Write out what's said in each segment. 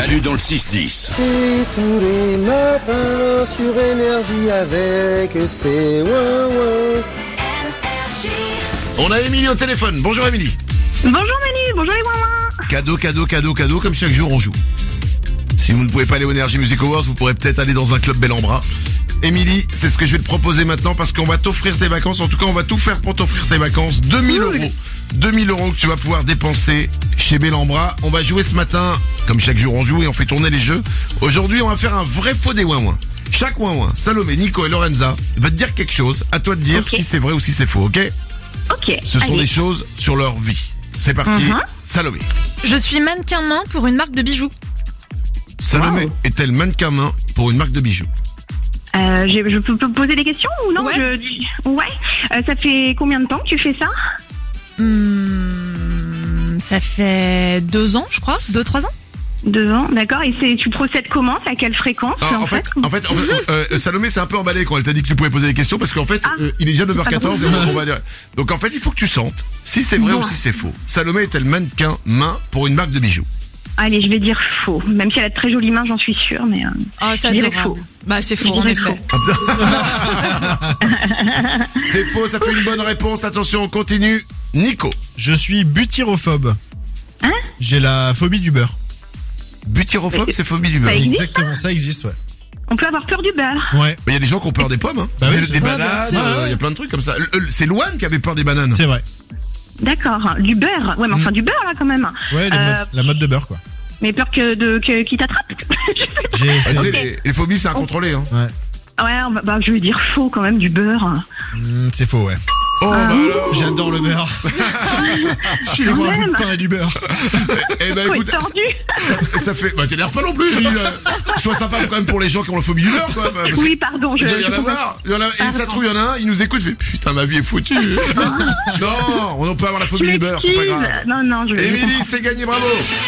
Manu dans le 6-10. C'est tous les matins sur Énergie avec ses ouin-ouin. On a Émilie au téléphone. Bonjour Émilie. Bonjour Manu, bonjour les mamans. Cadeau, comme chaque jour on joue. Si vous ne pouvez pas aller au Energy Music Awards, vous pourrez peut-être aller dans un club bel en bras. Émilie, c'est ce que je vais te proposer maintenant parce qu'on va t'offrir tes vacances. En tout cas, on va tout faire pour t'offrir tes vacances. 2000 euros. 2000 euros que tu vas pouvoir dépenser chez Bellambra. On va jouer ce matin, comme chaque jour on joue et on fait tourner les jeux. Aujourd'hui, on va faire un vrai faux des ouin-ouin. Chaque ouin-ouin, Salomé, Nico et Lorenza, va te dire quelque chose. À toi de dire si c'est vrai ou si c'est faux, ok? Ok. Ce sont des choses sur leur vie. C'est parti, Salomé. Je suis mannequin main pour une marque de bijoux. Salomé est-elle mannequin main pour une marque de bijoux? Je peux poser des questions ou non? Ouais. Ça fait combien de temps que tu fais ça? Ça fait 2 ans, je crois. 2-3 ans. 2 ans, d'accord. Et tu procèdes comment? À quelle fréquence? En fait, Salomé s'est un peu emballée quand elle t'a dit que tu pouvais poser des questions parce qu'en fait, il est déjà 9h14 et on va dire. Donc en fait, il faut que tu sentes si c'est vrai ou si c'est faux. Salomé est-elle mannequin main pour une marque de bijoux? Allez, je vais dire faux. Même si elle a de très jolies mains, j'en suis sûre, mais ça je dirais faux. Bah c'est faux en effet. C'est faux, ça fait une bonne réponse. Attention, on continue. Nico. Je suis butyrophobe. Hein? J'ai la phobie du beurre. Butyrophobe, c'est phobie du beurre. Ça existe, Exactement, ça existe, ouais. On peut avoir peur du beurre. Ouais, Il y a des gens qui ont peur des pommes, hein. Bah oui, des c'est vrai, bananes, bien sûr, il y a plein de trucs comme ça. C'est Loane qui avait peur des bananes. c'est vrai. D'accord. Du beurre. Ouais, mais enfin du beurre là quand même. Ouais, la mode de beurre, quoi. Mais peur qu'il t'attrape. Les phobies, c'est incontrôlé, hein. Ouais. Ouais, je vais dire faux quand même, du beurre. C'est faux, ouais. Oh, bah alors. J'adore le beurre. Je suis le moins goût de pain et du beurre. Eh ben Faut écoute, être tordu. ça fait. Bah t'énerves pas non plus. Sois sympa quand même pour les gens qui ont la phobie du beurre, quoi. Parce Oui, pardon. il y en a marre. Et ça se trouve, il y en a un, il nous écoute, il fait putain, ma vie est foutue. Non, on peut avoir la phobie du beurre, c'est pas grave. Non, je Émilie, c'est gagné, bravo.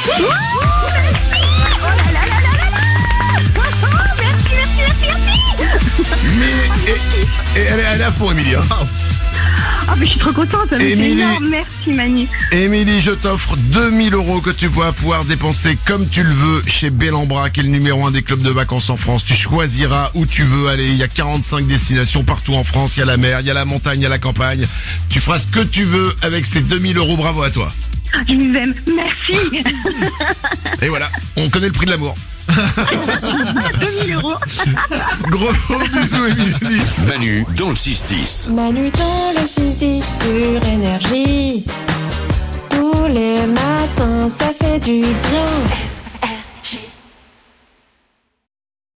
Mais elle est à fond, Émilie. Ah, mais je suis trop contente. C'est Émilie. énorme. Merci, Manu. Émilie, je t'offre 2000 euros que tu vas pouvoir dépenser comme tu le veux chez Bellambra, qui est le numéro 1 des clubs de vacances en France. Tu choisiras où tu veux aller. Il y a 45 destinations partout en France. Il y a la mer, il y a la montagne, il y a la campagne. Tu feras ce que tu veux avec ces 2000 euros. Bravo à toi. Je vous aime. Merci. Et voilà, on connaît le prix de l'amour. 2000 euros. Gros bisous, Émilie. Manu dans le 6-10. Manu dans le 6-10 sur Énergie. Tous les matins, ça fait du bien.